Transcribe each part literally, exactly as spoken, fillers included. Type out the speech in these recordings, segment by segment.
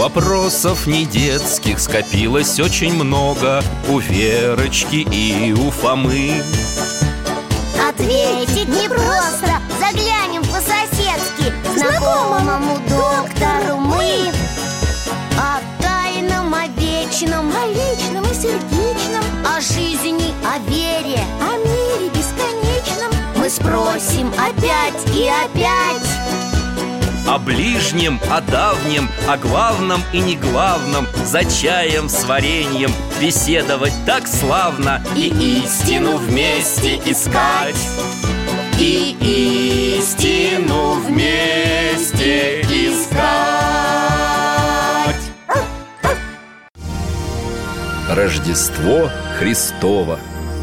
Вопросов не детских скопилось очень много у Верочки и у Фомы. Ответить непросто, заглянем по-соседски знакомому доктору мы. О тайном, о вечном, о личном и сердечном, о жизни, о вере, о мире бесконечном мы спросим опять и опять. О ближнем, о давнем, о главном и неглавном, за чаем с вареньем беседовать так славно. И истину вместе искать, и истину вместе искать. Рождество Христово.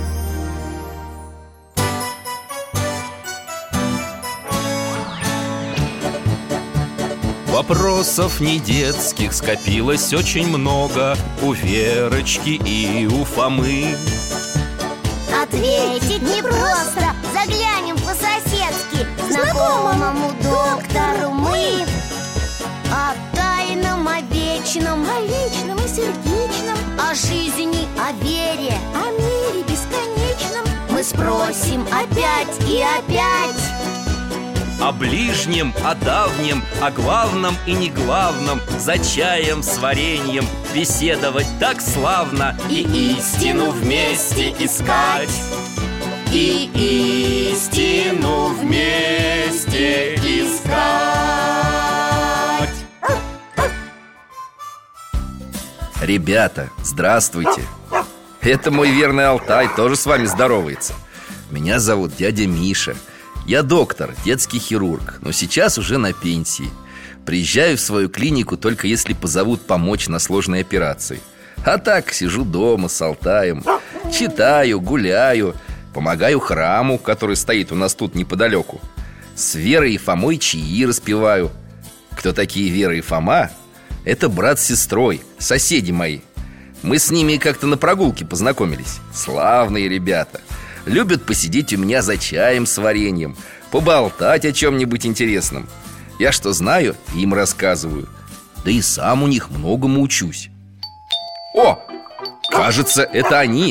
Вопросов не детских скопилось очень много у Верочки и у Фомы. Ответить непросто, заглянем по-соседски знакомому доктору мы. О тайном, о вечном, о личном и сердечном, о жизни, о вере, о мире бесконечном мы спросим опять и опять. О ближнем, о давнем, о главном и неглавном, за чаем с вареньем беседовать так славно. И истину вместе искать, и истину вместе искать. Ребята, здравствуйте. Это мой верный Алтай, тоже с вами здоровается. Меня зовут дядя Миша. Я доктор, детский хирург, но сейчас уже на пенсии. Приезжаю в свою клинику только если позовут помочь на сложной операции. А так сижу дома с Алтаем, читаю, гуляю, помогаю храму, который стоит у нас тут неподалеку. С Верой и Фомой чаи распеваю. Кто такие Вера и Фома? Это брат с сестрой, соседи мои. Мы с ними как-то на прогулке познакомились. Славные ребята. Любят посидеть у меня за чаем с вареньем, поболтать о чем-нибудь интересном. Я что знаю, им рассказываю. Да и сам у них многому учусь. О, кажется, это они.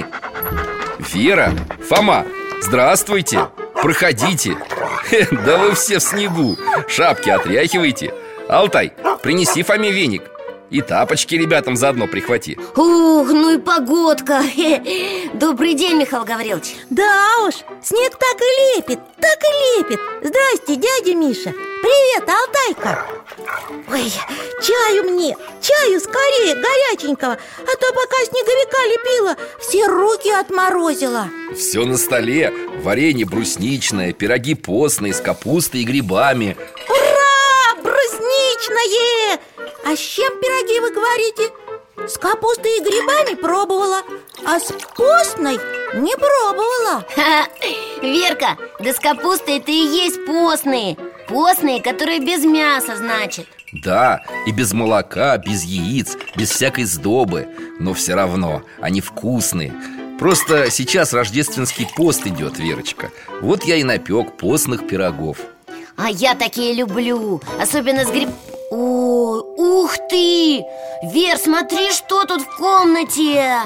Вера, Фома, здравствуйте. Проходите. Да вы все в снегу. Шапки отряхивайте. Алтай, принеси Фоме веник. И тапочки ребятам заодно прихвати. Ух, ну и погодка. Добрый день, Михаил Гаврилович. Да уж, снег так и лепит, так и лепит. Здрасте, дядя Миша. Привет, Алтайка. Ой, чаю мне, чаю скорее, горяченького. А то пока снеговика лепила, все руки отморозила. Все на столе. Варенье брусничное, пироги постные с капустой и грибами. Ура, брусничное! А с чем пироги вы говорите? С капустой и грибами пробовала, а с постной не пробовала. Верка, да с капустой это и есть постные. Постные, которые без мяса, значит. Да, и без молока, без яиц, без всякой сдобы. Но все равно они вкусные. Просто сейчас рождественский пост идет, Верочка. Вот я и напек постных пирогов. А я такие люблю, особенно с гриб... Ой, ух ты! Вер, смотри, что тут в комнате!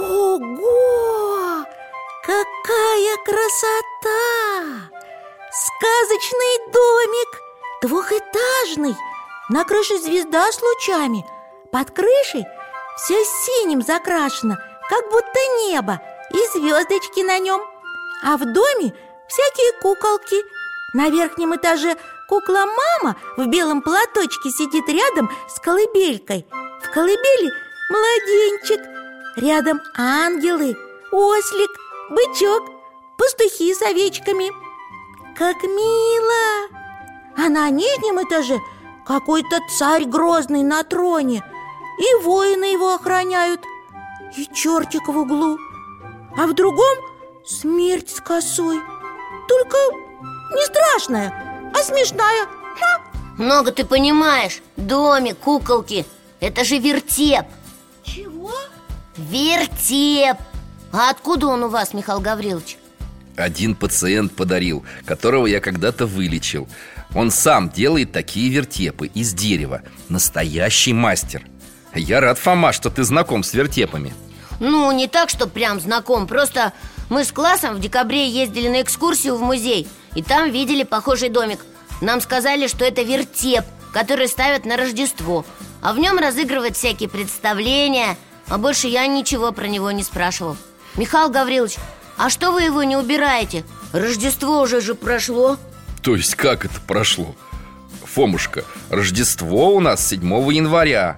Ого! Какая красота! Сказочный домик, двухэтажный. На крыше звезда с лучами. Под крышей все синим закрашено, как будто небо, и звездочки на нем. А в доме всякие куколки. На верхнем этаже кукла-мама в белом платочке сидит рядом с колыбелькой. В колыбели младенчик. Рядом ангелы, ослик, бычок, пастухи с овечками. Как мило! А на нижнем этаже какой-то царь грозный на троне. И воины его охраняют. И чертик в углу. А в другом смерть с косой. Только не страшная, а смешная. Ха! Много ты понимаешь. Домик, куколки. Это же вертеп. Чего? Вертеп. А откуда он у вас, Михаил Гаврилович? Один пациент подарил, которого я когда-то вылечил. Он сам делает такие вертепы из дерева. Настоящий мастер. Я рад, Фома, что ты знаком с вертепами. Ну, не так, что прям знаком. Просто мы с классом в декабре ездили на экскурсию в музей, и там видели похожий домик. Нам сказали, что это вертеп, который ставят на Рождество, а в нем разыгрывают всякие представления. А больше я ничего про него не спрашивал. Михаил Гаврилович, а что вы его не убираете? Рождество уже же прошло. То есть как это прошло? Фомушка, Рождество у нас седьмого января.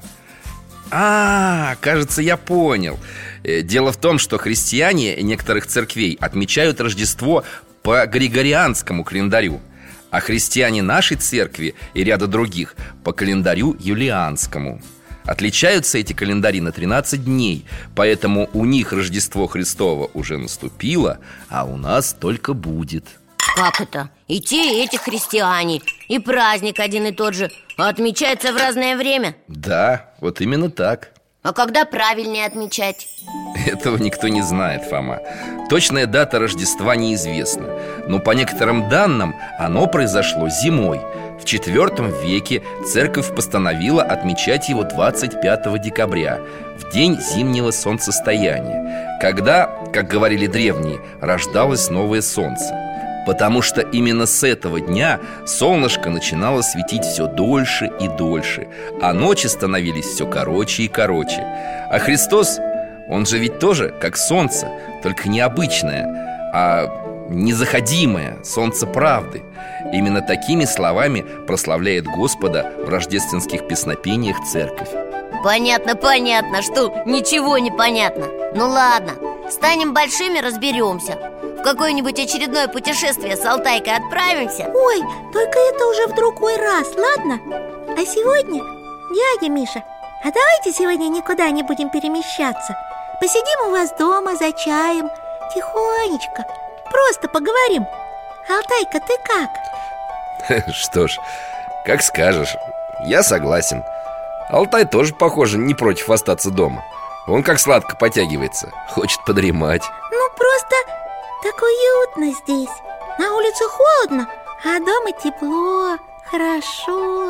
А, кажется, я понял. Дело в том, что христиане некоторых церквей отмечают Рождество по григорианскому календарю, а христиане нашей церкви и ряда других по календарю юлианскому. Отличаются эти календари на тринадцать дней, поэтому у них Рождество Христово уже наступило, а у нас только будет. Как это? И те, и эти христиане, и праздник один и тот же, а отмечается в разное время? Да, вот именно так. А когда правильнее отмечать? Этого никто не знает, Фома. Точная дата Рождества неизвестна, но по некоторым данным оно произошло зимой. В четвёртом веке церковь постановила отмечать его двадцать пятого декабря, в день зимнего солнцестояния, когда, как говорили древние, рождалось новое солнце. Потому что именно с этого дня солнышко начинало светить все дольше и дольше, а ночи становились все короче и короче. А Христос, он же ведь тоже как солнце, только не обычное, а незаходимое солнце правды. Именно такими словами прославляет Господа в рождественских песнопениях церковь. Понятно, понятно, что ничего не понятно. Ну ладно, станем большими, разберемся. В какое-нибудь очередное путешествие с Алтайкой отправимся. Ой, только это уже в другой раз, ладно? А сегодня, дядя Миша, а давайте сегодня никуда не будем перемещаться. Посидим у вас дома за чаем, тихонечко, просто поговорим. Алтайка, ты как? Что ж, как скажешь, я согласен. Алтай тоже, похоже, не против остаться дома. Он как сладко потягивается, хочет подремать. Ну просто так уютно здесь. На улице холодно, а дома тепло, хорошо,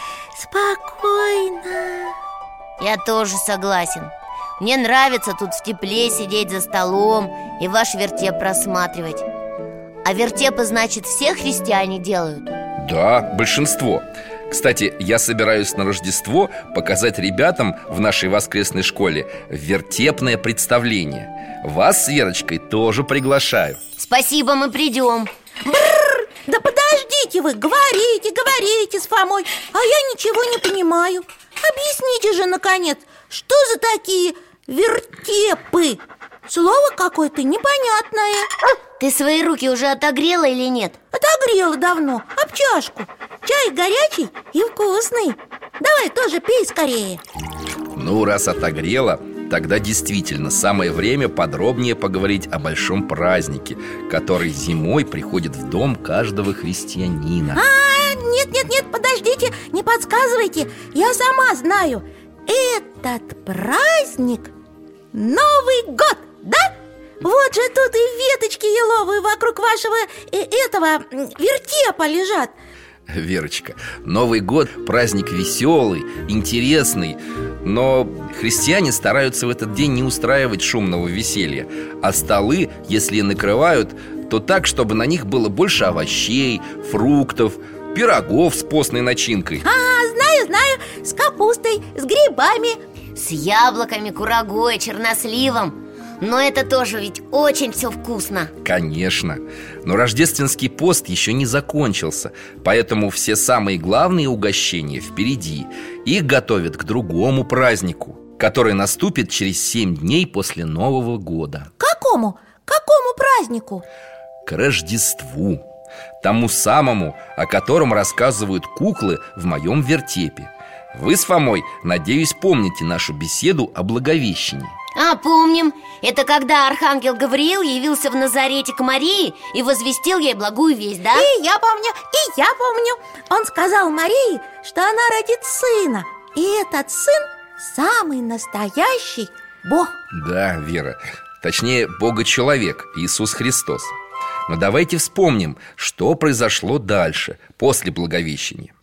спокойно. Я тоже согласен. Мне нравится тут в тепле сидеть за столом и ваш вертеп просматривать. А вертепы, значит, все христиане делают? Да, большинство. Кстати, я собираюсь на Рождество показать ребятам в нашей воскресной школе вертепное представление. Вас с Верочкой тоже приглашаю. Спасибо, мы придем. Бррр, да подождите вы, говорите, говорите с Фомой, а я ничего не понимаю. Объясните же, наконец, что за такие вертепы? Слово какое-то непонятное. Ты свои руки уже отогрела или нет? Отогрела давно, об чашку. Чай горячий и вкусный. Давай тоже пей скорее. Ну, раз отогрела, тогда действительно самое время подробнее поговорить о большом празднике, который зимой приходит в дом каждого христианина. А, нет-нет-нет, подождите, не подсказывайте. Я сама знаю. Этот праздник Новый год, да? Вот же тут и веточки еловые вокруг вашего э, этого вертепа лежат. Верочка, Новый год – праздник веселый, интересный. Но христиане стараются в этот день не устраивать шумного веселья. А столы, если и накрывают, то так, чтобы на них было больше овощей, фруктов, пирогов с постной начинкой. А, знаю, знаю, с капустой, с грибами, с яблоками, курагой, черносливом. Но это тоже ведь очень все вкусно. Конечно. Но рождественский пост еще не закончился, поэтому все самые главные угощения впереди. Их готовят к другому празднику, который наступит через семь дней после Нового года. Какому? Какому празднику? К Рождеству. Тому самому, о котором рассказывают куклы в моем вертепе. Вы с Фомой, надеюсь, помните нашу беседу о Благовещении. А, помним. Это когда архангел Гавриил явился в Назарете к Марии и возвестил ей благую весть, да? И я помню, и я помню. Он сказал Марии, что она родит сына, и этот сын самый настоящий Бог. Да, Вера, точнее, Бога-человек, Иисус Христос. Но давайте вспомним, что произошло дальше, после Благовещения.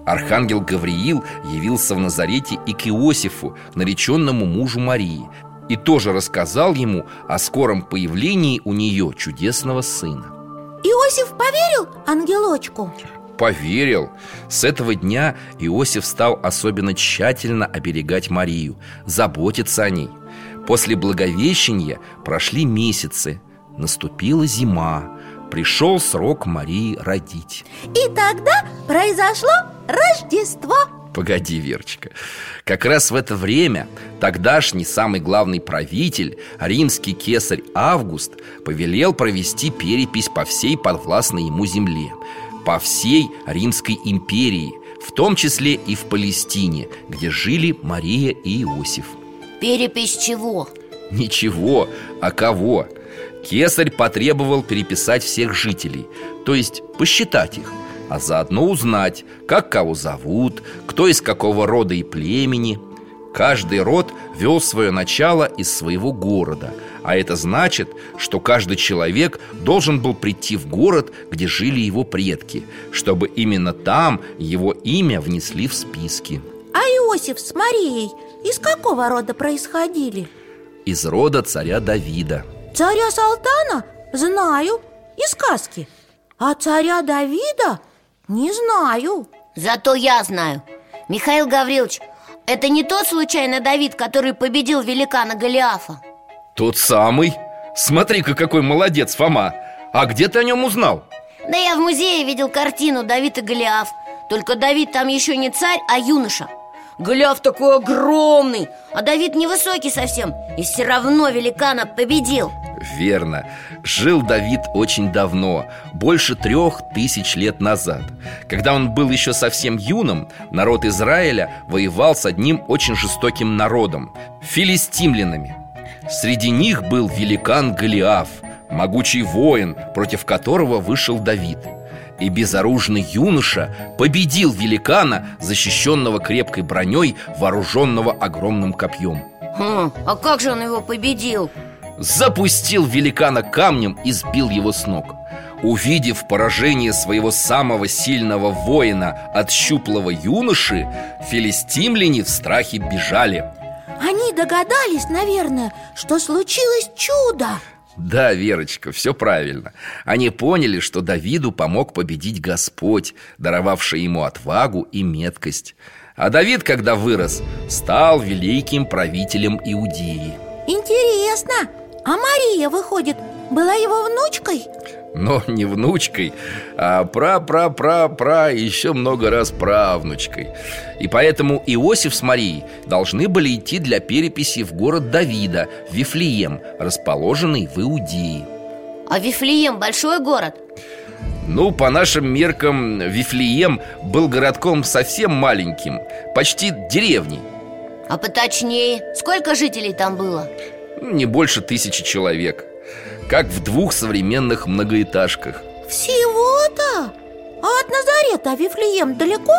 Архангел Гавриил явился в Назарете и к Иосифу, нареченному мужу Марии, и тоже рассказал ему о скором появлении у нее чудесного сына. Иосиф поверил ангелочку? Поверил. С этого дня Иосиф стал особенно тщательно оберегать Марию, заботиться о ней. После Благовещения прошли месяцы, наступила зима, пришел срок Марии родить. И тогда произошло Рождество. Погоди, Верочка. Как раз в это время тогдашний самый главный правитель, римский кесарь Август, повелел провести перепись по всей подвластной ему земле, по всей Римской империи, в том числе и в Палестине, где жили Мария и Иосиф. Перепись чего? Ничего, а кого? Кесарь потребовал переписать всех жителей, то есть посчитать их, а заодно узнать, как кого зовут, кто из какого рода и племени. Каждый род вел свое начало из своего города, а это значит, что каждый человек должен был прийти в город, где жили его предки, чтобы именно там его имя внесли в списки. А Иосиф с Марией из какого рода происходили? Из рода царя Давида. Царя Салтана? Знаю, из сказки. А царя Давида? Не знаю. Зато я знаю. Михаил Гаврилович, это не тот случайно Давид, который победил великана Голиафа? Тот самый. Смотри-ка, какой молодец, Фома. А где ты о нем узнал? Да я в музее видел картину «Давид и Голиаф». Только Давид там еще не царь, а юноша. Голиаф такой огромный, а Давид невысокий совсем, и все равно великана победил. Верно. Жил Давид очень давно, больше трех тысяч лет назад. Когда он был еще совсем юным, народ Израиля воевал с одним очень жестоким народом – филистимлянами. Среди них был великан Голиаф, могучий воин, против которого вышел Давид. И безоружный юноша победил великана, защищенного крепкой броней, вооруженного огромным копьем. хм, А как же он его победил? Запустил великана камнем и сбил его с ног. Увидев поражение своего самого сильного воина от щуплого юноши, филистимляне в страхе бежали. Они догадались, наверное, что случилось чудо. Да, Верочка, все правильно. Они поняли, что Давиду помог победить Господь, даровавший ему отвагу и меткость. А Давид, когда вырос, стал великим правителем Иудеи. Интересно, а Мария, выходит, была его внучкой? Но не внучкой, а пра-пра-пра-пра, еще много раз правнучкой. И поэтому Иосиф с Марией должны были идти для переписи в город Давида, Вифлеем, расположенный в Иудее. А Вифлеем большой город? Ну, по нашим меркам, Вифлеем был городком совсем маленьким, почти деревней. А поточнее, сколько жителей там было? Не больше тысячи человек, как в двух современных многоэтажках. Всего-то? А от Назарета Вифлеем далеко?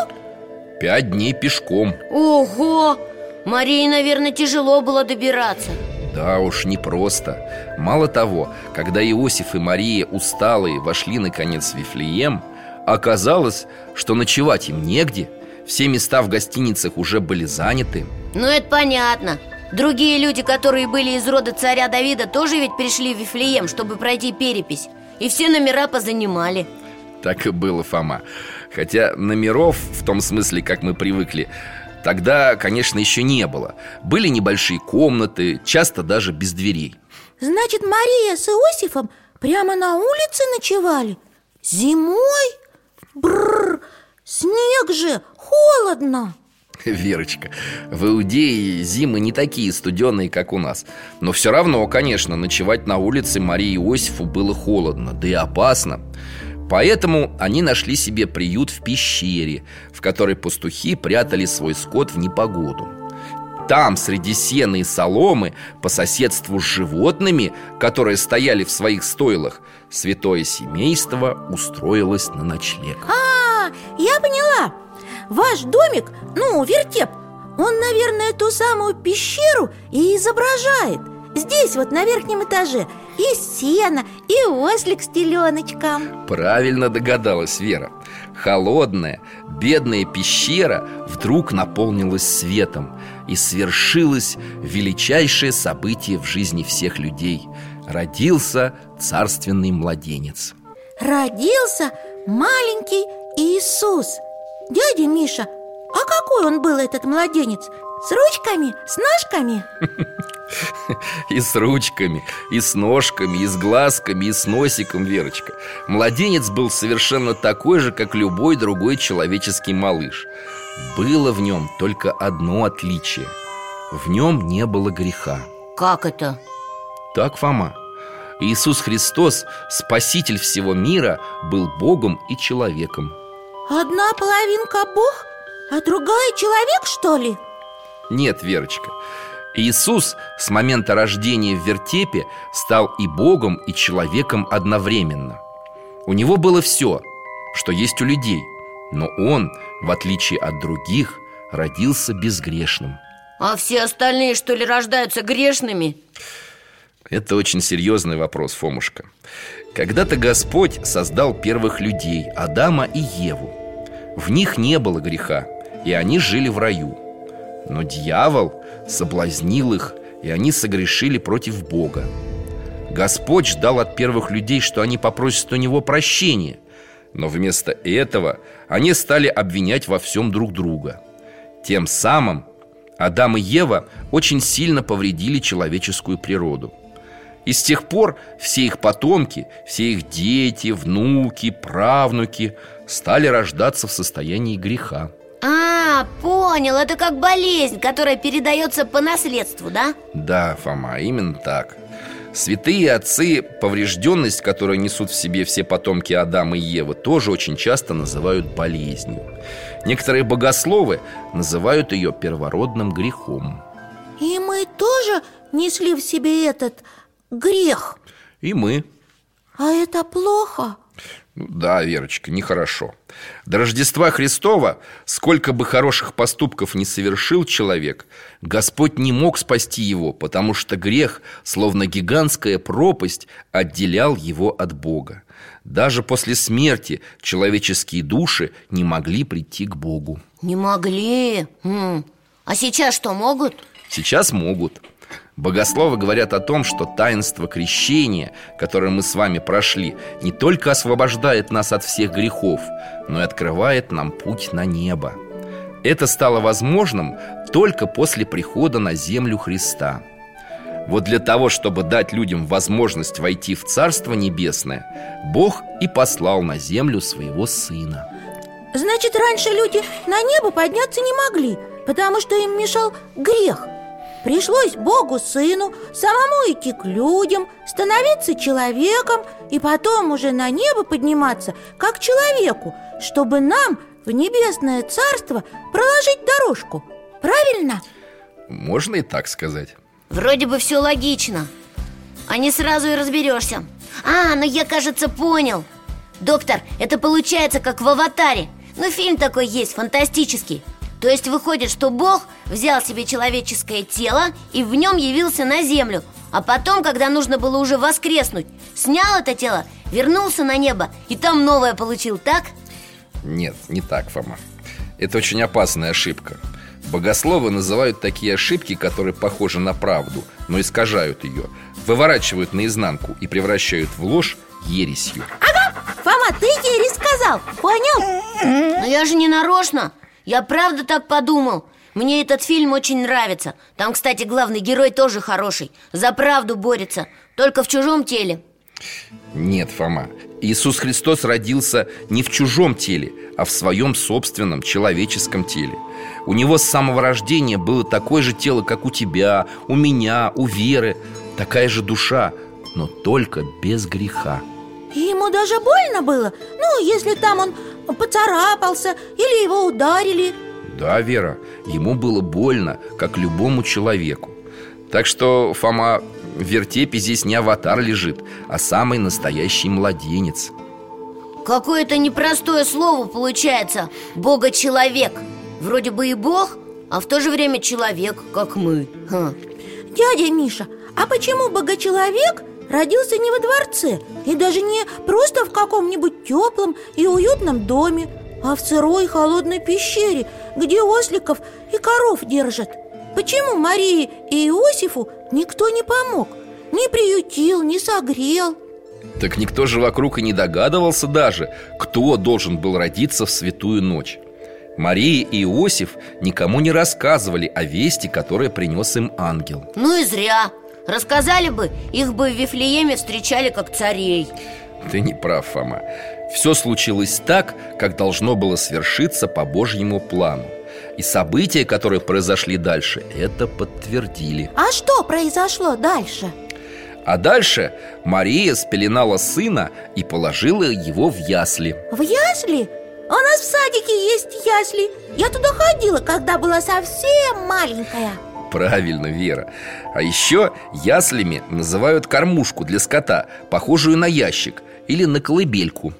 Пять дней пешком. Ого! Марии, наверное, тяжело было добираться. Да уж, непросто. Мало того, когда Иосиф и Мария усталые вошли наконец в Вифлеем, оказалось, что ночевать им негде. Все места в гостиницах уже были заняты. Ну, это понятно. Другие люди, которые были из рода царя Давида, тоже ведь пришли в Вифлеем, чтобы пройти перепись. И все номера позанимали. Так и было, Фома. Хотя номеров, в том смысле, как мы привыкли, тогда, конечно, еще не было. Были небольшие комнаты, часто даже без дверей. Значит, Мария с Иосифом прямо на улице ночевали? Зимой? Бррр, снег же, холодно. Верочка, в Иудее зимы не такие студеные, как у нас. Но все равно, конечно, ночевать на улице Марии и Иосифу было холодно, да и опасно. Поэтому они нашли себе приют в пещере, в которой пастухи прятали свой скот в непогоду. Там, среди сена и соломы, по соседству с животными, которые стояли в своих стойлах, святое семейство устроилось на ночлег. А, я поняла. Ваш домик, ну, вертеп, он, наверное, ту самую пещеру и изображает. Здесь вот на верхнем этаже. и сено, и ослик с теленочком. Правильно догадалась Вера. Холодная, бедная пещера вдруг наполнилась светом, и свершилось величайшее событие в жизни всех людей. Родился царственный младенец. Родился маленький Иисус. Дядя Миша, а какой он был, этот младенец? С ручками, с ножками? И с ручками, и с ножками, и с глазками, и с носиком, Верочка. Младенец был совершенно такой же, как любой другой человеческий малыш. Было в нем только одно отличие. В нем не было греха. Как это? Так, Фома, Иисус Христос, Спаситель всего мира, был Богом и человеком. Одна половинка Бог, а другая человек, что ли? Нет, Верочка, Иисус с момента рождения в вертепе стал и Богом, и человеком одновременно. У него было все, что есть у людей, но он, в отличие от других, родился безгрешным. А все остальные, что ли, рождаются грешными? Это очень серьезный вопрос, Фомушка. Когда-то Господь создал первых людей, Адама и Еву. В них не было греха, и они жили в раю. Но дьявол соблазнил их, и они согрешили против Бога. Господь ждал от первых людей, что они попросят у Него прощения. Но вместо этого они стали обвинять во всем друг друга. Тем самым Адам и Ева очень сильно повредили человеческую природу. И с тех пор все их потомки, все их дети, внуки, правнуки стали рождаться в состоянии греха. А, понял, это как болезнь, которая передается по наследству, да? Да, Фома, именно так. Святые отцы поврежденность, которую несут в себе все потомки Адама и Евы, тоже очень часто называют болезнью. Некоторые богословы называют ее первородным грехом. И мы тоже несли в себе этот грех? И мы. А это плохо? Да, Верочка, нехорошо. До Рождества Христова, сколько бы хороших поступков ни совершил человек, Господь не мог спасти его, потому что грех, словно гигантская пропасть, отделял его от Бога. Даже после смерти человеческие души не могли прийти к Богу. Не могли? М-м. А сейчас что, могут? Сейчас могут. Богословы говорят о том, что таинство крещения, которое мы с вами прошли, не только освобождает нас от всех грехов, но и открывает нам путь на небо. Это стало возможным только после прихода на землю Христа. Вот для того, чтобы дать людям возможность войти в Царство Небесное, Бог и послал на землю своего Сына. Значит, раньше люди на небо подняться не могли, потому что им мешал грех. Пришлось Богу Сыну самому идти к людям, становиться человеком и потом уже на небо подниматься, как человеку, чтобы нам в небесное царство проложить дорожку. Правильно? Можно и так сказать. Вроде бы все логично, а не сразу и разберешься. А, ну я, кажется, понял. Доктор, это получается как в «Аватаре». Ну, фильм такой есть, фантастический. То есть выходит, что Бог взял себе человеческое тело и в нем явился на землю. А потом, когда нужно было уже воскреснуть, снял это тело, вернулся на небо и там новое получил, так? Нет, не так, Фома. Это очень опасная ошибка. Богословы называют такие ошибки, которые похожи на правду, но искажают ее, выворачивают наизнанку и превращают в ложь ересью. Ага, Фома, ты ересь сказал, понял? Но я же не нарочно. Я правда так подумал. Мне этот фильм очень нравится. Там, кстати, главный герой тоже хороший. За правду борется, только в чужом теле. Нет, Фома, Иисус Христос родился не в чужом теле, а в своем собственном человеческом теле. У Него с самого рождения было такое же тело, как у тебя, у меня, у Веры. Такая же душа, но только без греха. И ему даже больно было? Ну, если там он поцарапался или его ударили? Да, Вера, ему было больно, как любому человеку. Так что, Фома, в вертепе здесь не аватар лежит, а самый настоящий младенец. Какое-то непростое слово получается. Бога-человек. Вроде бы и Бог, а в то же время человек, как мы. Ха. Дядя Миша, а почему Бога-человек родился не во дворце и даже не просто в каком-нибудь теплом и уютном доме, а в сырой холодной пещере, где осликов и коров держат. Почему Марии и Иосифу никто не помог? Не приютил, не согрел? Так никто же вокруг и не догадывался даже, кто должен был родиться в святую ночь. Мария и Иосиф никому не рассказывали о вести, которую принес им ангел. Ну и зря. Рассказали бы, их бы в Вифлееме встречали как царей. Ты не прав, Фома. Все случилось так, как должно было свершиться по Божьему плану. И события, которые произошли дальше, это подтвердили. А что произошло дальше? А дальше Мария спеленала сына и положила его в ясли. В ясли? У нас в садике есть ясли. Я туда ходила, когда была совсем маленькая. Правильно, Вера. А еще яслями называют кормушку для скота, похожую на ящик или на колыбельку.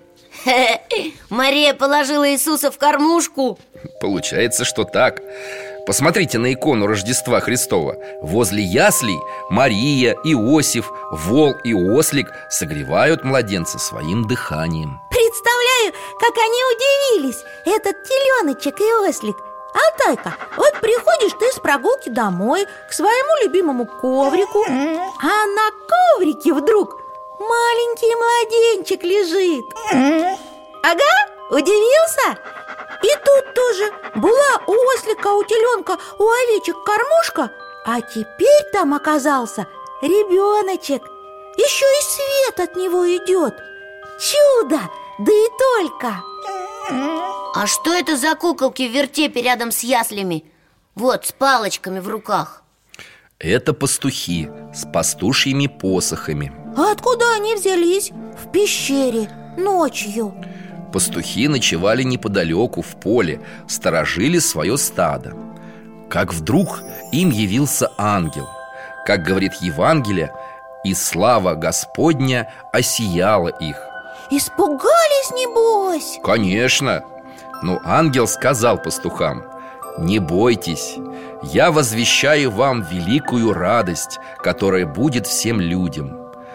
Мария положила Иисуса в кормушку. Получается, что так. Посмотрите на икону Рождества Христова. Возле яслей Мария, Иосиф, вол и ослик согревают младенца своим дыханием. Представляю, как они удивились, этот теленочек и ослик. Алтайка, вот приходишь ты с прогулки домой к своему любимому коврику, а на коврике вдруг маленький младенчик лежит. Ага, удивился? И тут тоже была у ослика, у теленка, у овечек кормушка, а теперь там оказался ребеночек. Еще и свет от него идет. Чудо, да и только. А что это за куколки в вертепе рядом с яслями? Вот, с палочками в руках. Это пастухи с пастушьими посохами. А откуда они взялись? В пещере, ночью. Пастухи ночевали неподалеку, в поле, сторожили свое стадо. Как вдруг им явился ангел. Как говорит Евангелие, и слава Господня осияла их. Испугались, небось? Конечно. Но ангел сказал пастухам: не бойтесь, я возвещаю вам великую радость, которая будет всем людям.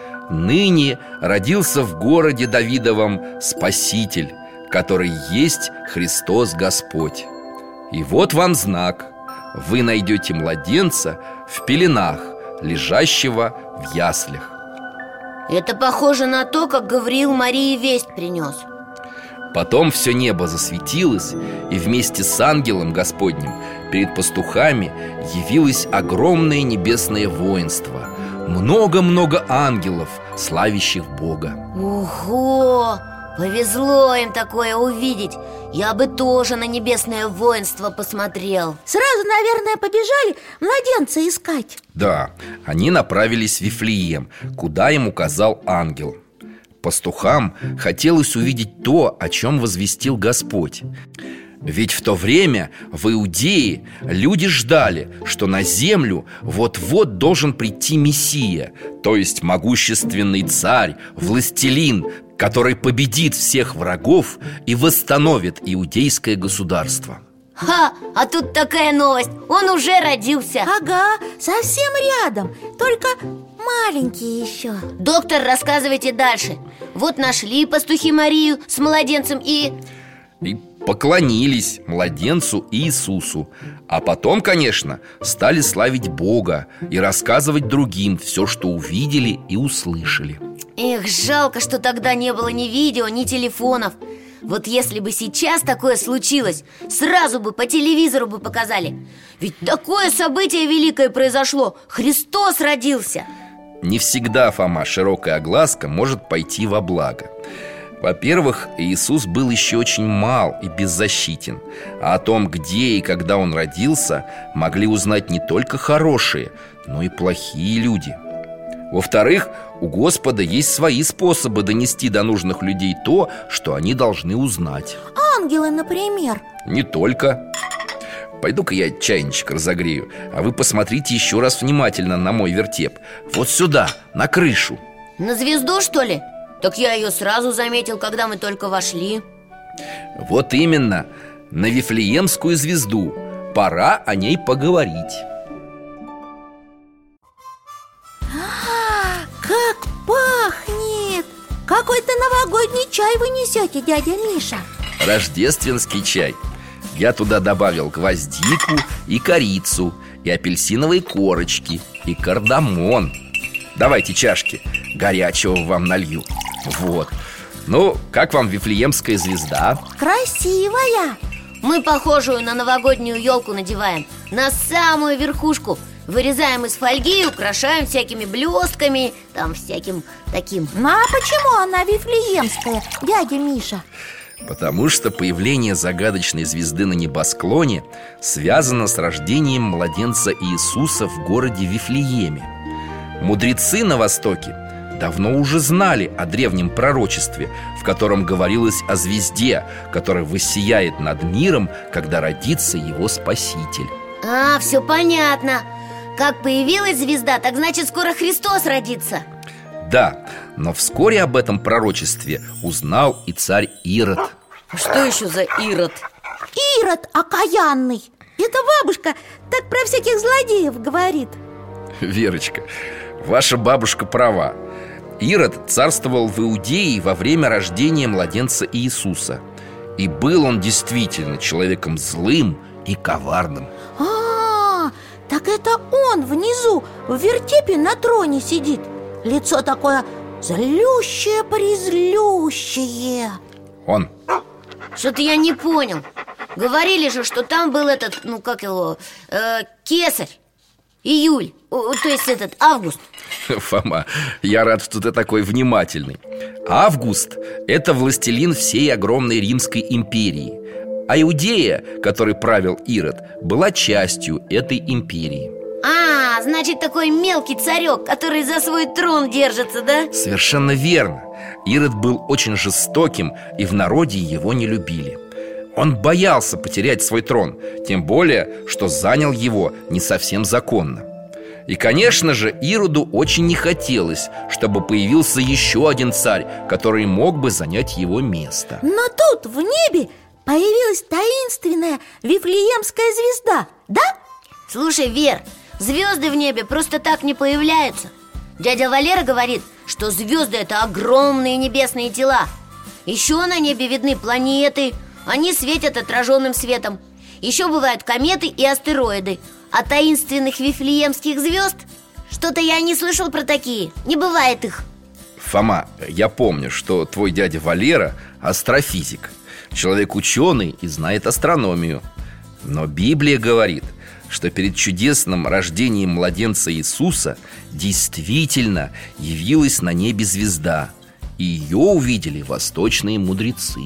Ныне родился в городе Давидовом Спаситель, который есть Христос Господь. И вот вам знак: вы найдете младенца в пеленах, лежащего в яслях. Это похоже на то, как Гавриил Марии весть принес. Потом все небо засветилось, и вместе с ангелом Господним перед пастухами явилось огромное небесное воинство. Много-много ангелов, славящих Бога. Ого! Повезло им такое увидеть. Я бы тоже на небесное воинство посмотрел. Сразу, наверное, побежали младенца искать. Да, они направились в Вифлеем, куда им указал ангел. Пастухам хотелось увидеть то, о чем возвестил Господь. Ведь в то время в Иудее люди ждали, что на землю вот-вот должен прийти Мессия, то есть могущественный царь, властелин, который победит всех врагов и восстановит иудейское государство. Ха! А тут такая новость, он уже родился. Ага, совсем рядом, только маленький еще. Доктор, рассказывайте дальше. Вот нашли пастухи Марию с младенцем и... И поклонились младенцу Иисусу. А потом, конечно, стали славить Бога и рассказывать другим все, что увидели и услышали. Эх, жалко, что тогда не было ни видео, ни телефонов. Вот если бы сейчас такое случилось, сразу бы по телевизору бы показали. Ведь такое событие великое произошло. Христос родился. Не всегда, Фома, широкая огласка может пойти во благо. Во-первых, Иисус был еще очень мал и беззащитен. А о том, где и когда Он родился, могли узнать не только хорошие, но и плохие люди. Во-вторых, у Господа есть свои способы донести до нужных людей то, что они должны узнать. Ангелы, например. Не только. Пойду-ка я чайничек разогрею, а вы посмотрите еще раз внимательно на мой вертеп. Вот сюда, на крышу. На звезду, что ли? Так я ее сразу заметил, когда мы только вошли. Вот именно, на Вифлеемскую звезду. Пора о ней поговорить. А, как несете, дядя Миша? Рождественский чай. Я туда добавил гвоздику и корицу, и апельсиновые корочки, и кардамон. Давайте чашки, горячего вам налью. Вот. Ну, как вам Вифлеемская звезда? Красивая. Мы похожую на новогоднюю елку надеваем на самую верхушку. Вырезаем из фольги и украшаем всякими блестками, там всяким таким. Ну а почему она Вифлеемская, дядя Миша? Потому что появление загадочной звезды на небосклоне связано с рождением младенца Иисуса в городе Вифлееме. Мудрецы на Востоке давно уже знали о древнем пророчестве, в котором говорилось о звезде, которая воссияет над миром, когда родится его Спаситель. А, все понятно. Как появилась звезда, так значит скоро Христос родится. Да, но вскоре об этом пророчестве узнал и царь Ирод. Что еще за Ирод? Ирод окаянный. Это бабушка так про всяких злодеев говорит. Верочка, ваша бабушка права. Ирод царствовал в Иудее во время рождения младенца Иисуса. И был он действительно человеком злым и коварным. А, так это он внизу в вертепе на троне сидит. Лицо такое злющее-призлющее. Он. Что-то я не понял. Говорили же, что там был этот, ну как его, э, кесарь. Июль, о, то есть этот, Август. Фома, я рад, что ты такой внимательный. Август – это властелин всей огромной Римской империи. А Иудея, которой правил Ирод, была частью этой империи. А, значит, такой мелкий царек, который за свой трон держится, да? Совершенно верно. Ирод был очень жестоким, и в народе его не любили. Он боялся потерять свой трон, тем более, что занял его не совсем законно. И, конечно же, Ироду очень не хотелось, чтобы появился еще один царь, который мог бы занять его место. Но тут в небе появилась таинственная Вифлеемская звезда, да? Слушай, Вер, звезды в небе просто так не появляются. Дядя Валера говорит, что звезды – это огромные небесные тела. Еще на небе видны планеты. Они светят отраженным светом. Еще бывают кометы и астероиды. А таинственных вифлеемских звезд? Что-то я не слышал про такие. Не бывает их. Фома, я помню, что твой дядя Валера астрофизик. Человек ученый и знает астрономию. Но Библия говорит, что перед чудесным рождением младенца Иисуса действительно явилась на небе звезда. И ее увидели восточные мудрецы.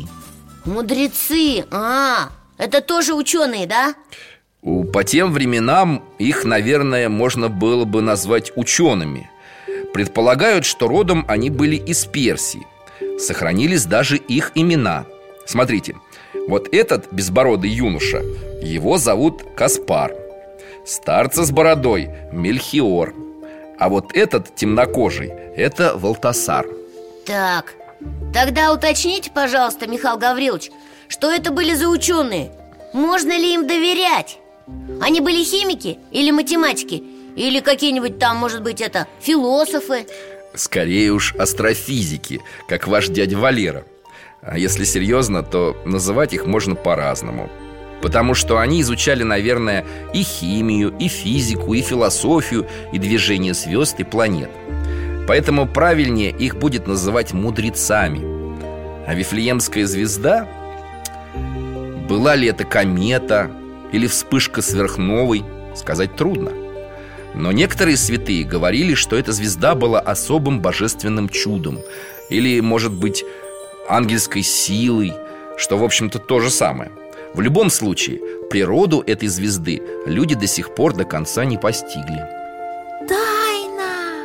Мудрецы, а, это тоже ученые, да? По тем временам их, наверное, можно было бы назвать учеными. Предполагают, что родом они были из Персии. Сохранились даже их имена. Смотрите, вот этот безбородый юноша, его зовут Каспар. Старца с бородой – Мельхиор. А вот этот темнокожий – это Валтасар. Так, тогда уточните, пожалуйста, Михаил Гаврилович, что это были за ученые? Можно ли им доверять? Они были химики или математики? Или какие-нибудь там, может быть, это философы? Скорее уж астрофизики, как ваш дядя Валера. А если серьезно, то называть их можно по-разному. Потому что они изучали, наверное, и химию, и физику, и философию, и движение звезд и планет. Поэтому правильнее их будет называть мудрецами. А Вифлеемская звезда? Была ли это комета или вспышка сверхновой, сказать трудно. Но некоторые святые говорили, что эта звезда была особым божественным чудом. Или, может быть, ангельской силой, что, в общем-то, то же самое. В любом случае, природу этой звезды люди до сих пор до конца не постигли. Тайна!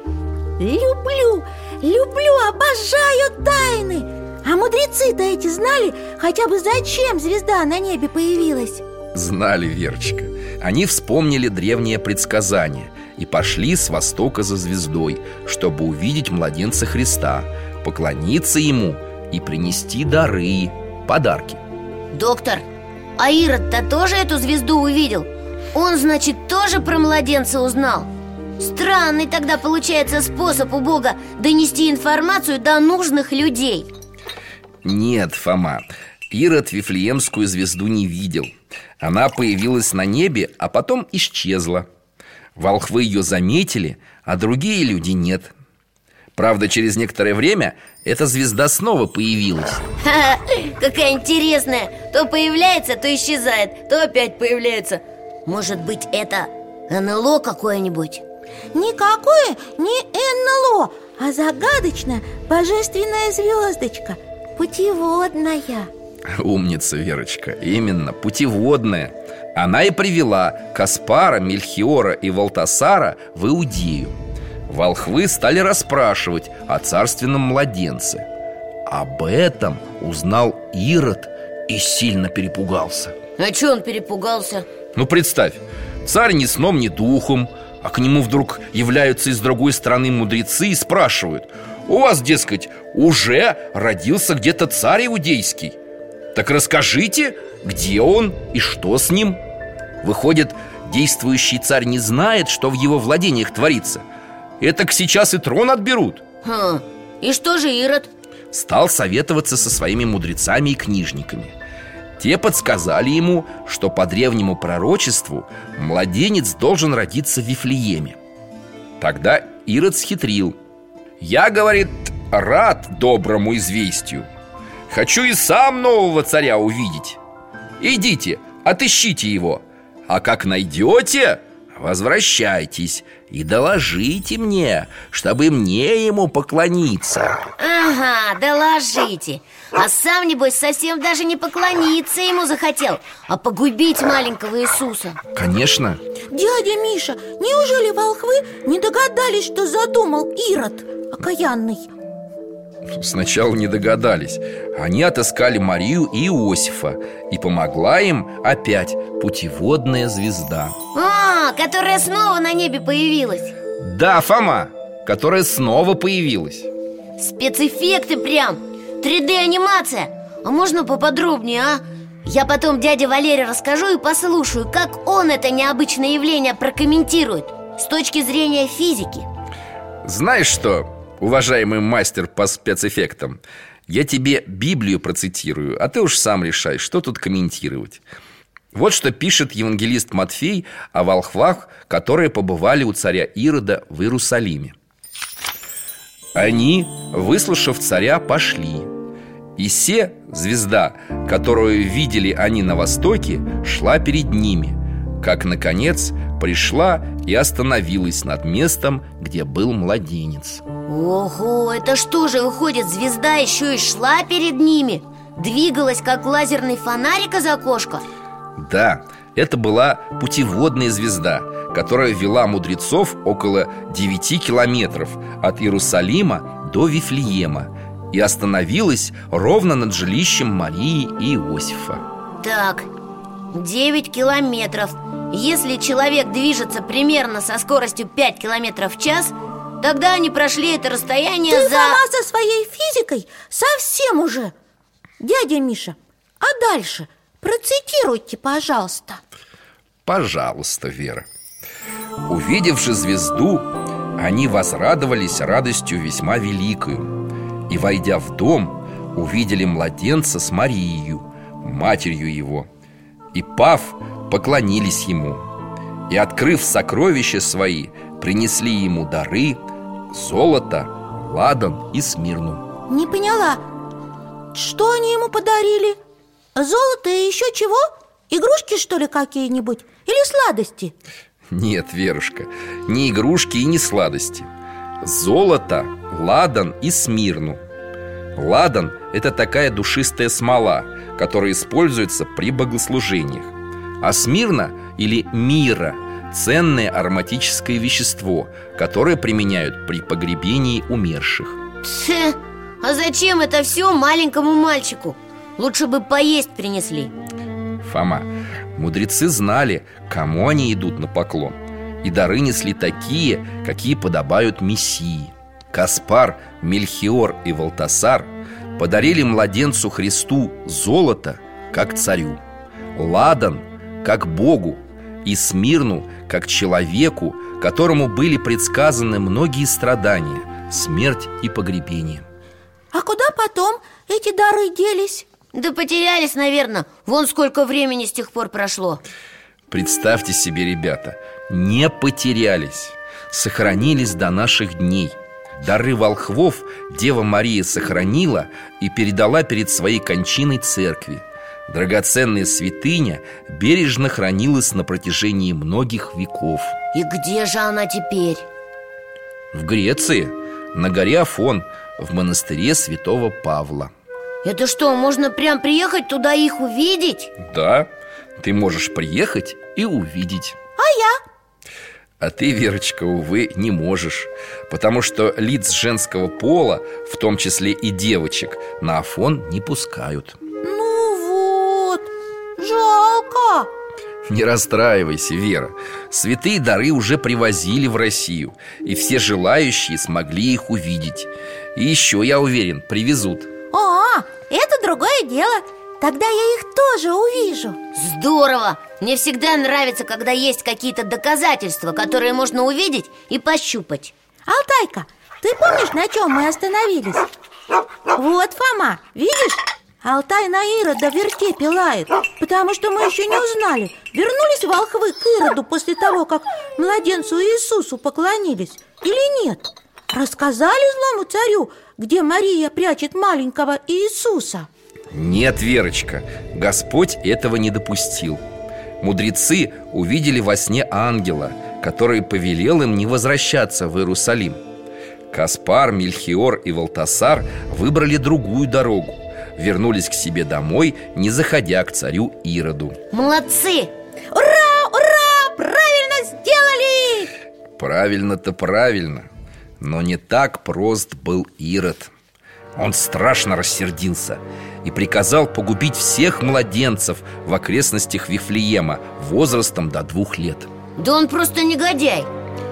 Люблю, люблю, обожаю тайны! А мудрецы-то эти знали хотя бы зачем звезда на небе появилась? Знали, Верочка. Они вспомнили древнее предсказание и пошли с востока за звездой, чтобы увидеть младенца Христа, поклониться ему и принести дары, подарки. Доктор, а Ирод-то тоже эту звезду увидел? Он, значит, тоже про младенца узнал? Странный тогда получается способ у Бога донести информацию до нужных людей. Нет, Фома, Ирод Вифлеемскую звезду не видел. Она появилась на небе, а потом исчезла. Волхвы ее заметили, а другие люди нет. Правда, через некоторое время эта звезда снова появилась. Ха-ха, какая интересная. То появляется, то исчезает, то опять появляется. Может быть, это эн эл о какое-нибудь? Никакое не эн эл о, а загадочная божественная звездочка, путеводная. Умница, Верочка, именно, путеводная. Она и привела Каспара, Мельхиора и Валтасара в Иудею. Волхвы стали расспрашивать о царственном младенце. Об этом узнал Ирод и сильно перепугался. А че он перепугался? Ну, представь, царь ни сном, ни духом, а к нему вдруг являются из другой страны мудрецы и спрашивают: у вас, дескать, уже родился где-то царь иудейский. Так расскажите, где он и что с ним? Выходит, действующий царь не знает, что в его владениях творится. Этак сейчас и трон отберут. Хм, и что же Ирод? Стал советоваться со своими мудрецами и книжниками. Те подсказали ему, что по древнему пророчеству младенец должен родиться в Вифлееме. Тогда Ирод схитрил. «Я, — говорит, — рад доброму известию. Хочу и сам нового царя увидеть. Идите, отыщите его, а как найдете, возвращайтесь и доложите мне, чтобы мне ему поклониться». Ага, доложите. А сам, небось, совсем даже не поклониться ему захотел, а погубить маленького Иисуса. Конечно. Дядя Миша, неужели волхвы не догадались, что задумал Ирод окаянный? Сначала не догадались. Они отыскали Марию и Иосифа, и помогла им опять путеводная звезда. А, которая снова на небе появилась. Да, Фома, которая снова появилась. Спецэффекты прям, три дэ-анимация. А можно поподробнее, а? Я потом дяде Валере расскажу и послушаю, как он это необычное явление прокомментирует с точки зрения физики. Знаешь что, уважаемый мастер по спецэффектам, я тебе Библию процитирую, а ты уж сам решай, что тут комментировать. Вот что пишет евангелист Матфей о волхвах, которые побывали у царя Ирода в Иерусалиме. Они, выслушав царя, пошли. И се, звезда, которую видели они на востоке, шла перед ними, как, наконец, пришла и остановилась над местом, где был младенец. Ого, это что же, выходит, звезда еще и шла перед ними? Двигалась, как лазерный фонарик из окошка? Да, это была путеводная звезда, которая вела мудрецов около девяти километров от Иерусалима до Вифлеема и остановилась ровно над жилищем Марии и Иосифа. Так, девять километров. Если человек движется примерно со скоростью пять километров в час, тогда они прошли это расстояние Ты за... сама со своей физикой совсем уже. Дядя Миша, а дальше процитируйте, пожалуйста. Пожалуйста, Вера. Увидевши звезду, они возрадовались радостью весьма великою, и, войдя в дом, увидели младенца с Марией, матерью его, и, пав, поклонились ему, и, открыв сокровища свои, принесли ему дары: золото, ладан и смирну. Не поняла, что они ему подарили? Золото и еще чего? Игрушки, что ли, какие-нибудь? Или сладости? Нет, Верушка, не игрушки и не сладости. Золото, ладан и смирну. Ладан – это такая душистая смола, которая используется при богослужениях. А смирна или мира – ценное ароматическое вещество, которое применяют при погребении умерших. Тьфу, а зачем это все маленькому мальчику? Лучше бы поесть принесли. Фома, мудрецы знали, кому они идут на поклон, и дары несли такие, какие подобают Мессии. Каспар, Мельхиор и Валтасар подарили младенцу Христу золото, как царю, ладан, как Богу, и смирну, как человеку, которому были предсказаны многие страдания, смерть и погребение. А куда потом эти дары делись? Да потерялись, наверное. Вон сколько времени с тех пор прошло. Представьте себе, ребята, не потерялись, сохранились до наших дней. Дары волхвов Дева Мария сохранила и передала перед своей кончиной церкви. Драгоценная святыня бережно хранилась на протяжении многих веков. И где же она теперь? В Греции, на горе Афон, в монастыре святого Павла. Это что, можно прям приехать туда и их увидеть? Да, ты можешь приехать и увидеть. А я? А ты, Верочка, увы, не можешь, потому что лиц женского пола, в том числе и девочек, на Афон не пускают. Ну вот, жалко. Не расстраивайся, Вера. Святые дары уже привозили в Россию, и все желающие смогли их увидеть. И еще, я уверен, привезут. А, это другое дело. Тогда я их тоже увижу. Здорово! Мне всегда нравится, когда есть какие-то доказательства, которые можно увидеть и пощупать. Алтайка, ты помнишь, на чем мы остановились? Вот, Фома, видишь? Алтай на Ирода в вертепе лает, потому что мы еще не узнали, вернулись волхвы к Ироду после того, как младенцу Иисусу поклонились или нет. Рассказали злому царю, где Мария прячет маленького Иисуса? Нет, Верочка, Господь этого не допустил. Мудрецы увидели во сне ангела, который повелел им не возвращаться в Иерусалим. Каспар, Мельхиор и Валтасар выбрали другую дорогу, вернулись к себе домой, не заходя к царю Ироду. Молодцы! Ура, ура! Правильно сделали! Правильно-то правильно, но не так прост был Ирод. Он страшно рассердился и приказал погубить всех младенцев в окрестностях Вифлеема возрастом до двух лет. Да он просто негодяй.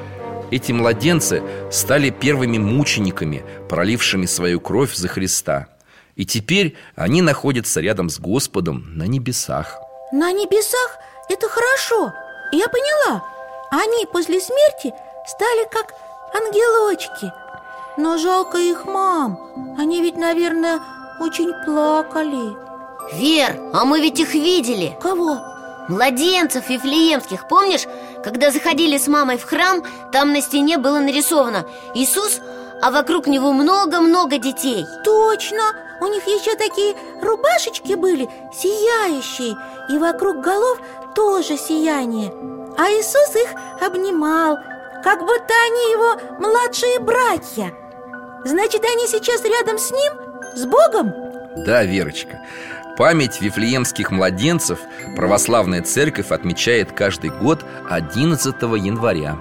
Эти младенцы стали первыми мучениками, пролившими свою кровь за Христа. И теперь они находятся рядом с Господом на небесах. На небесах это хорошо, я поняла. Они после смерти стали как ангелочки. Но жалко их мам. Они ведь, наверное, очень плакали. Вер, а мы ведь их видели. Кого? Младенцев вифлеемских, помнишь? Когда заходили с мамой в храм, там на стене было нарисовано Иисус, а вокруг него много-много детей. Точно! У них еще такие рубашечки были, сияющие, и вокруг голов тоже сияние. А Иисус их обнимал, как будто они его младшие братья. Значит, они сейчас рядом с ним, с Богом? Да, Верочка, память вифлеемских младенцев православная церковь отмечает каждый год одиннадцатого января.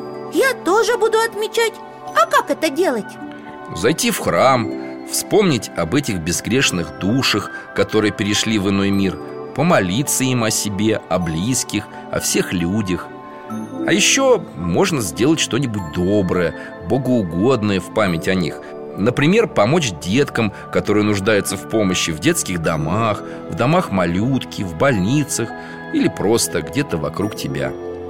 Я тоже буду отмечать. А как это делать? Зайти в храм, вспомнить об этих безгрешных душах, которые перешли в иной мир, помолиться им о себе, о близких, о всех людях. А еще можно сделать что-нибудь доброе, богоугодное в память о них. Например, помочь деткам, которые нуждаются в помощи в детских домах, в домах малютки, в больницах или просто где-то вокруг тебя.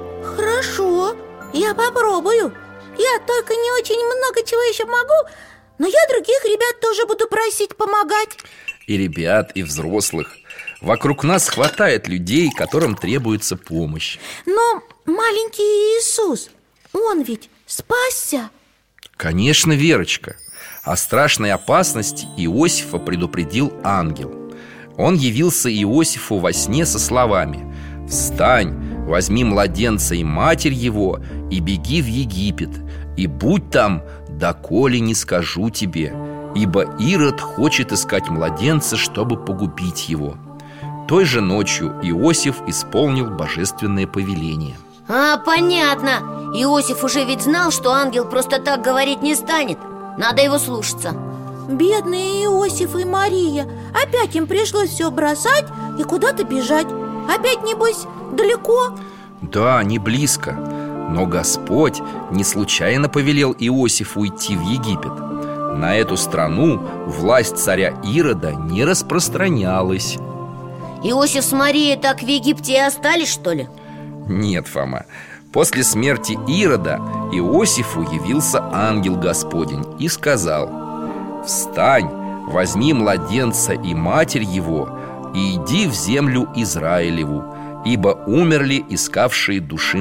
Хорошо, я попробую. Я только не очень много чего еще могу, но я других ребят тоже буду просить помогать. И ребят, и взрослых. Вокруг нас хватает людей, которым требуется помощь. Но маленький Иисус, он ведь спасся. Конечно, Верочка. О страшной опасности Иосифа предупредил ангел. Он явился Иосифу во сне со словами: «Встань, возьми младенца и матерь его, и беги в Египет, и будь там, доколе не скажу тебе, ибо Ирод хочет искать младенца, чтобы погубить его». Той же ночью Иосиф исполнил божественное повеление. А, понятно. Иосиф уже ведь знал, что ангел просто так говорить не станет. Надо его слушаться. Бедные Иосиф и Мария. Опять им пришлось все бросать и куда-то бежать. Опять, небось, далеко? Да, не близко. Но Господь не случайно повелел Иосифу уйти в Египет. На эту страну власть царя Ирода не распространялась. Иосиф с Марией так в Египте и остались, что ли? Нет, Фома. После смерти Ирода Иосифу явился ангел Господень и сказал: «Встань, возьми младенца и матерь его, и иди в землю Израилеву, ибо умерли искавшие души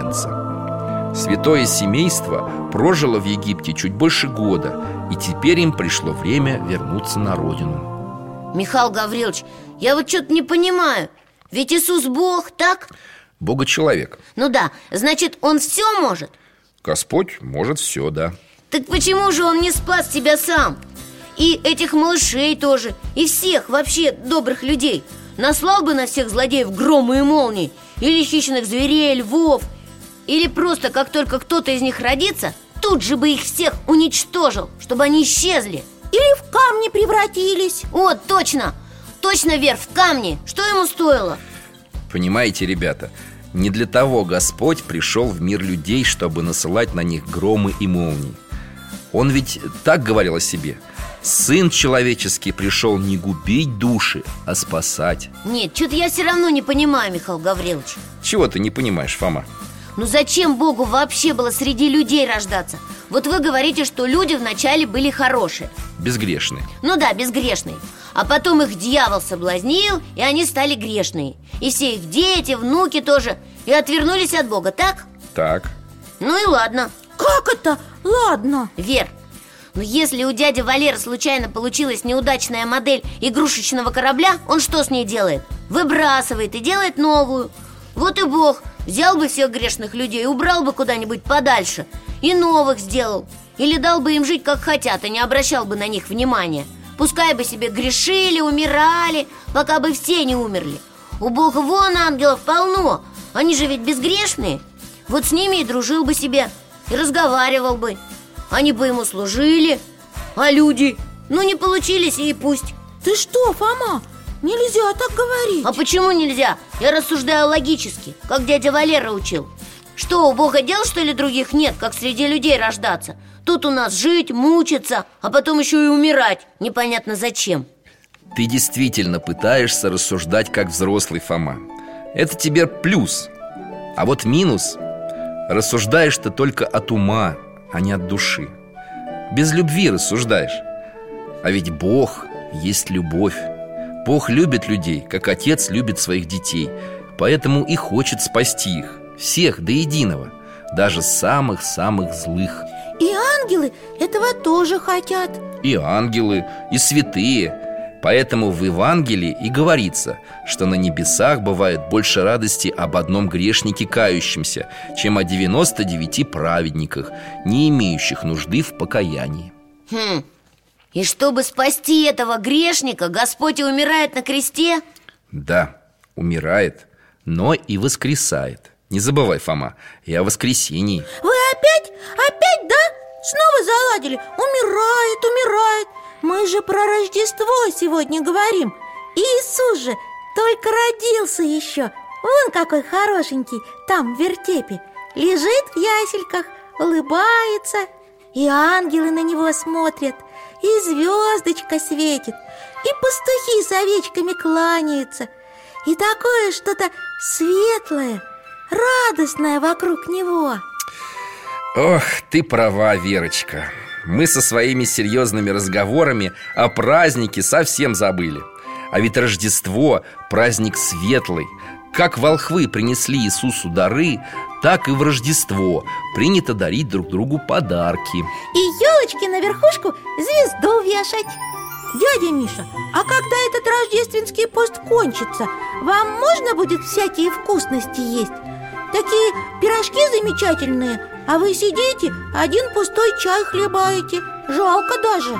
младенца. Святое семейство прожило в Египте чуть больше года, и теперь им пришло время вернуться на родину. Михаил Гаврилович, я вот что-то не понимаю. Ведь Иисус Бог, так? Бога-человек. Ну да, значит, Он все может? Господь может все, да. Так почему же Он не спас себя сам? И этих малышей тоже, и всех вообще добрых людей. Наслал бы на всех злодеев громы и молнии, или хищных зверей, львов. Или просто, как только кто-то из них родится, тут же бы их всех уничтожил, чтобы они исчезли. Или в камни превратились. Вот, точно, точно, Вер, в камни. Что ему стоило? Понимаете, ребята, не для того Господь пришел в мир людей, чтобы насылать на них громы и молнии. Он ведь так говорил о себе: Сын человеческий пришел не губить души, а спасать. Нет, что-то я все равно не понимаю, Михаил Гаврилович. Чего ты не понимаешь, Фома? Ну зачем Богу вообще было среди людей рождаться? Вот вы говорите, что люди вначале были хорошие. Безгрешные. Ну да, безгрешные. А потом их дьявол соблазнил, и они стали грешные. И все их дети, внуки тоже. И отвернулись от Бога, так? Так. Ну и ладно. Как это? Ладно. Вер, ну если у дяди Валеры случайно получилась неудачная модель игрушечного корабля, он что с ней делает? Выбрасывает и делает новую. Вот и Бог взял бы всех грешных людей, убрал бы куда-нибудь подальше и новых сделал. Или дал бы им жить как хотят, и не обращал бы на них внимания. Пускай бы себе грешили, умирали, пока бы все не умерли. У Бога вон ангелов полно, они же ведь безгрешные. Вот с ними и дружил бы себе, и разговаривал бы. Они бы ему служили. А люди, ну не получились, и пусть. Ты что, Фома? Нельзя так говорить. А почему нельзя? Я рассуждаю логически, как дядя Валера учил. Что, у Бога дел, что ли, других нет, как среди людей рождаться? Тут у нас жить, мучиться, а потом еще и умирать. Непонятно зачем. Ты действительно пытаешься рассуждать как взрослый, Фома. Это тебе плюс. А вот минус: рассуждаешь ты только от ума, а не от души. Без любви рассуждаешь. А ведь Бог есть любовь. Бог любит людей, как отец любит своих детей. Поэтому и хочет спасти их, всех до единого, даже самых-самых злых. И ангелы этого тоже хотят. И ангелы, и святые. Поэтому в Евангелии и говорится, что на небесах бывает больше радости об одном грешнике кающемся, чем о девяноста девяти праведниках, не имеющих нужды в покаянии. Хм, и чтобы спасти этого грешника, Господь и умирает на кресте? Да, умирает, но и воскресает. Не забывай, Фома, и о воскресении. Вы опять? Опять, да? Снова заладили. Умирает, умирает. Мы же про Рождество сегодня говорим. Иисус же только родился еще. Вон какой хорошенький, там в вертепе. Лежит в ясельках, улыбается. И ангелы на него смотрят, и звездочка светит, и пастухи с овечками кланяются. И такое что-то светлое, радостное вокруг него. Ох, ты права, Верочка. Мы со своими серьезными разговорами о празднике совсем забыли. А ведь Рождество – праздник светлый. Как волхвы принесли Иисусу дары, так и в Рождество принято дарить друг другу подарки. И елочки на верхушку звезду вешать. Дядя Миша, а когда этот рождественский пост кончится, вам можно будет всякие вкусности есть? Такие пирожки замечательные, а вы сидите, один пустой чай хлебаете. Жалко даже.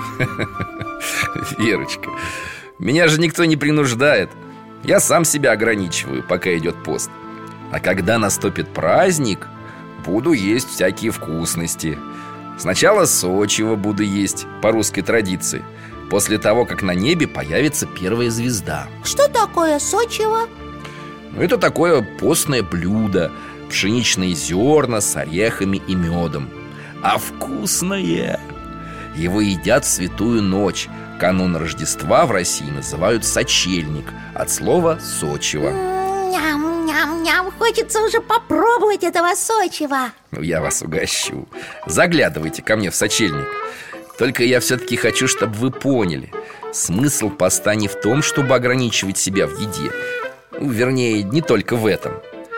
Верочка, меня же никто не принуждает. Я сам себя ограничиваю, пока идет пост. А когда наступит праздник, буду есть всякие вкусности. Сначала сочево буду есть по русской традиции, после того, как на небе появится первая звезда. Что такое сочево? Это такое постное блюдо. Пшеничные зерна с орехами и медом. А вкусное! Его едят в святую ночь. Канун Рождества в России называют сочельник, от слова сочево. Ням-ням-ням, хочется уже попробовать этого сочева. Ну, я вас угощу. Заглядывайте ко мне в сочельник. Только я все-таки хочу, чтобы вы поняли: смысл поста не в том, чтобы ограничивать себя в еде. Ну, вернее, не только в этом.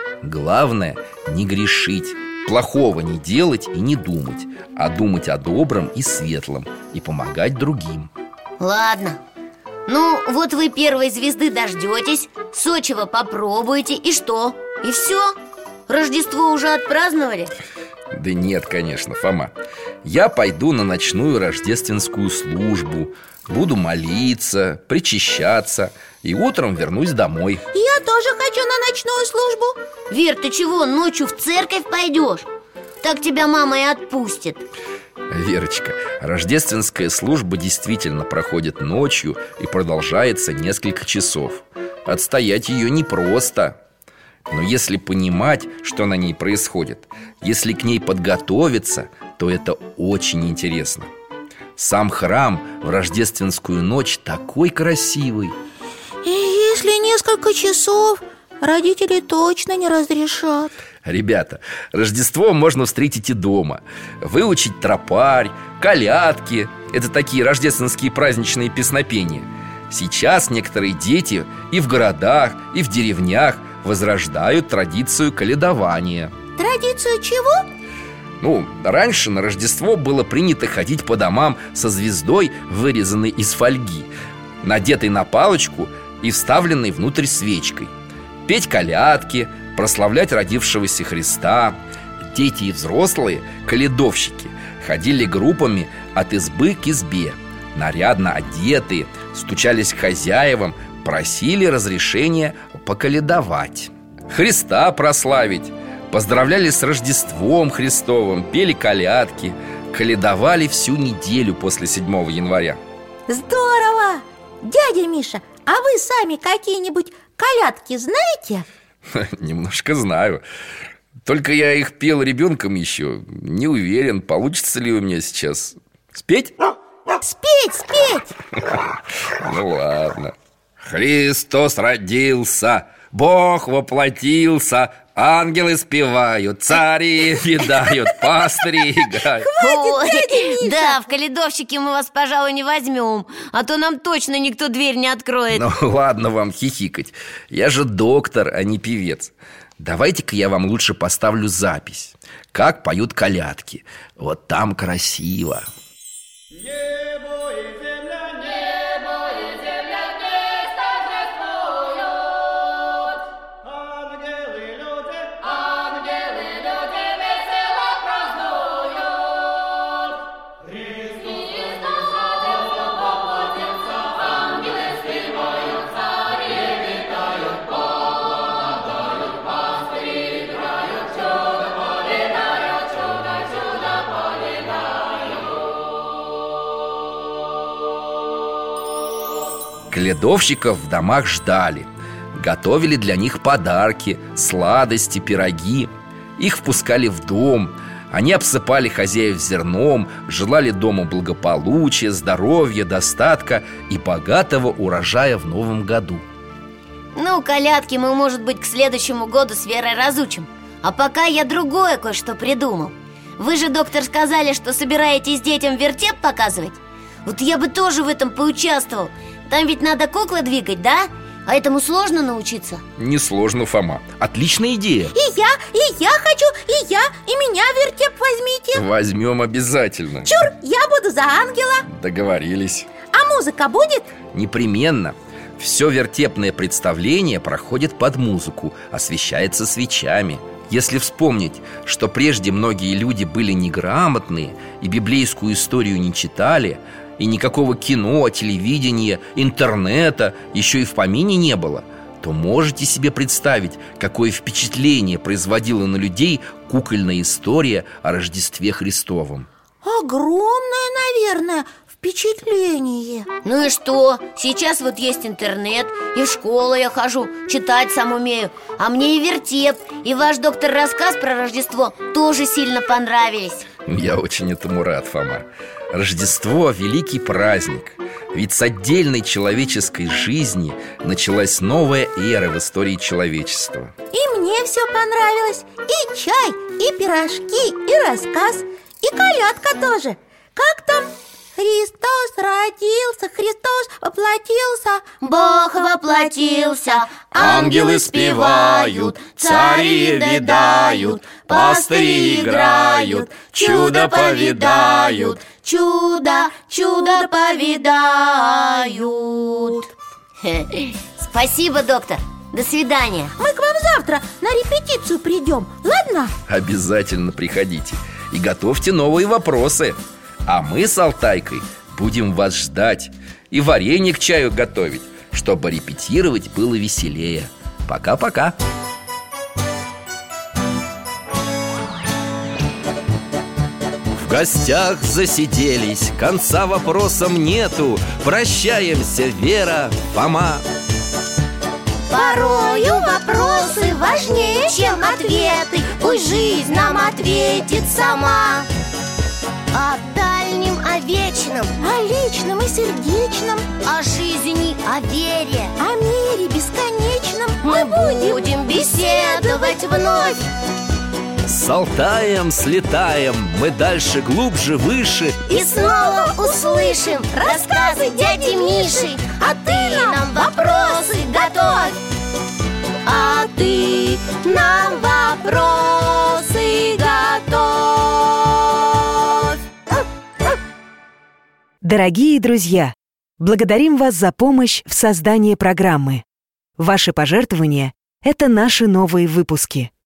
Главное – не грешить, плохого не делать и не думать, а думать о добром и светлом и помогать другим. Ладно. Ну, вот вы первой звезды дождетесь, сочего попробуете, и что? И все? Рождество уже отпраздновали? Да нет, конечно, Фома. Я пойду на ночную рождественскую службу, буду молиться, причащаться и утром вернусь домой. Я тоже хочу на ночную службу. Вер, ты чего, ночью в церковь пойдешь? Так тебя мама и отпустит. Верочка, рождественская служба действительно проходит ночью и продолжается несколько часов. Отстоять ее непросто. Но если понимать, что на ней происходит, если к ней подготовиться, то это очень интересно. Сам храм в рождественскую ночь такой красивый. И если несколько часов, родители точно не разрешат. Ребята, Рождество можно встретить и дома. Выучить тропарь, колядки. Это такие рождественские праздничные песнопения. Сейчас некоторые дети и в городах, и в деревнях возрождают традицию колядования. Традицию чего? Ну, раньше на Рождество было принято ходить по домам со звездой, вырезанной из фольги, надетой на палочку и вставленной внутрь свечкой, петь колядки, прославлять родившегося Христа. Дети и взрослые, колядовщики, ходили группами от избы к избе, нарядно одетые, стучались к хозяевам, просили разрешения поколядовать, Христа прославить, поздравляли с Рождеством Христовым, пели колядки, колядовали всю неделю после седьмого января. Здорово! Дядя Миша, а вы сами какие-нибудь колядки знаете? Немножко знаю. Только я их пел ребенком еще. Не уверен, получится ли у меня сейчас. Спеть? Спеть, спеть! Ну ладно. Христос родился, Бог воплотился, ангелы спевают, цари видают, пастыри играют. Ой, да, в колядовщики мы вас, пожалуй, не возьмем, а то нам точно никто дверь не откроет. Ну ладно вам хихикать. Я же доктор, а не певец. Давайте-ка я вам лучше поставлю запись, как поют колядки. Вот там красиво. Колядовщиков в домах ждали. Готовили для них подарки, сладости, пироги. Их впускали в дом. Они обсыпали хозяев зерном, желали дому благополучия, здоровья, достатка и богатого урожая в новом году. Ну, колядки мы, может быть, к следующему году с Верой разучим. А пока я другое кое-что придумал. Вы же, доктор, сказали, что собираетесь детям вертеп показывать. Вот я бы тоже в этом поучаствовал. Там ведь надо куклы двигать, да? А этому сложно научиться? Несложно, Фома. Отличная идея. И я, и я хочу, и я, и меня в вертеп возьмите. Возьмем обязательно. Чур, я буду за ангела. Договорились. А музыка будет? Непременно. Все вертепное представление проходит под музыку, освещается свечами. Если вспомнить, что прежде многие люди были неграмотные и библейскую историю не читали, и никакого кино, телевидения, интернета еще и в помине не было, то можете себе представить, какое впечатление производила на людей кукольная история о Рождестве Христовом. Огромное, наверное, впечатление. Ну и что? Сейчас вот есть интернет, и в школу я хожу, читать сам умею. А мне и вертеп, и ваш доктор рассказ про Рождество тоже сильно понравились. Я очень этому рад, Фома. Рождество – великий праздник. Ведь с отдельной человеческой жизни началась новая эра в истории человечества. И мне все понравилось. И чай, и пирожки, и рассказ, и колядка тоже. Как там? Христос родился, Христос воплотился, Бог воплотился, Ангелы спевают, цари видают, пастыри играют, чудо повидают. чудо, чудо повидают. Спасибо, доктор. До свидания. Мы к вам завтра на репетицию придем, ладно? Обязательно приходите и готовьте новые вопросы. А мы с Алтайкой будем вас ждать и варенье к чаю готовить, чтобы репетировать было веселее. Пока-пока. В гостях засиделись, конца вопросам нету. Прощаемся, Вера, Фома. Порою вопросы важнее, чем ответы. Пусть жизнь нам ответит сама. О дальнем, о вечном, О личном и сердечном, о жизни, о вере о мире бесконечном мы будем беседовать вновь. С Алтаем слетаем, мы дальше, глубже, выше. И снова услышим рассказы дяди Миши. А ты нам вопросы готовь. А ты нам вопросы готовь. Дорогие друзья, благодарим вас за помощь в создании программы. Ваши пожертвования – это наши новые выпуски.